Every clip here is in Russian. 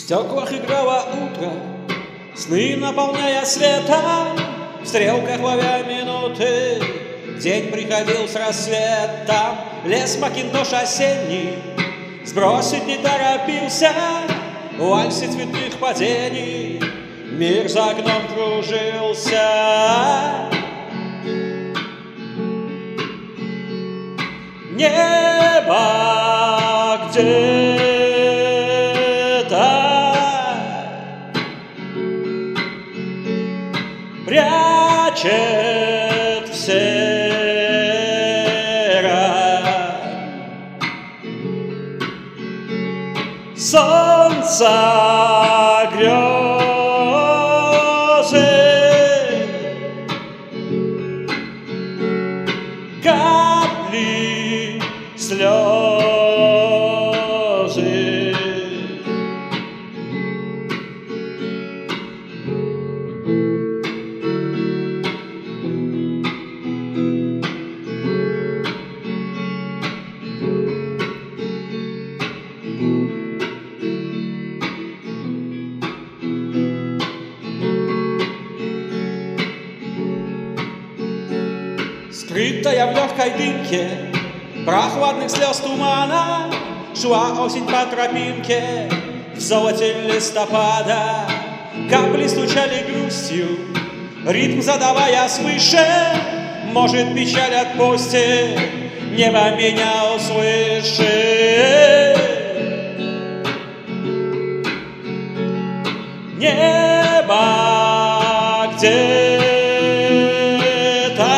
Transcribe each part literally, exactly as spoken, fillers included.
стеклах играло утро, сны наполняя светом, в стрелках ловя минуты. День приходил с рассветом, лес макинтош осенний сбросить не торопился, в вальсе цветных падений мир за окном кружился. Небо где-то прячет в сером солнца грезы, капли слезы. Скрытая в легкой дымке прохладных слез тумана, шла осень по тропинке в золоте листопада. Капли стучали грустью, ритм задавая свыше. Может, печаль отпустит, небо меня услышит. Небо где-то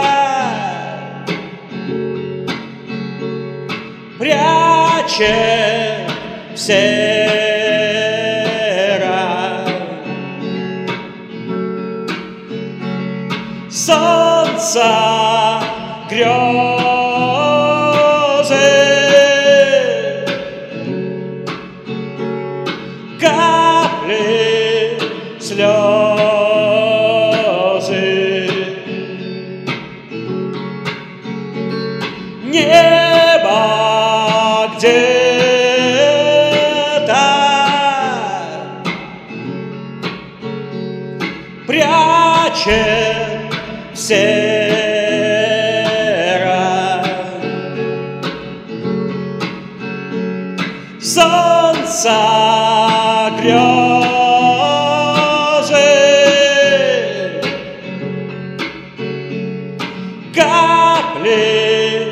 прячет в сером солнца грезы, капли слезы. Небо где-то прячет в сером солнца грезы, капли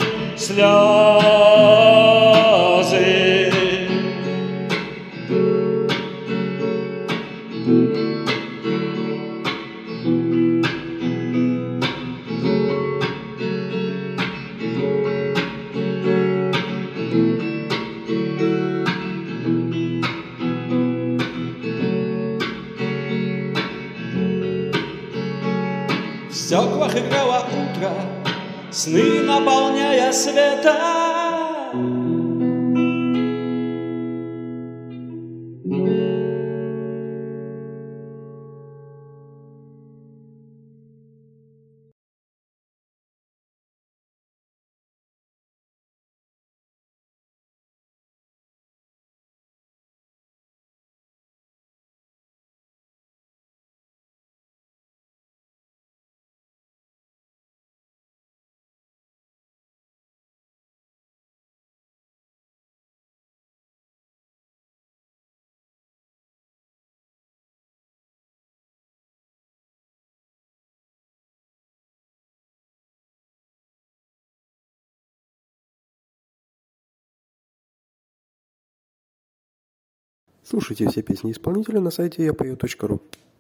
слезы. В стеклах играло утро, сны наполняя светом. Слушайте все песни исполнителя на сайте я пою точка ру.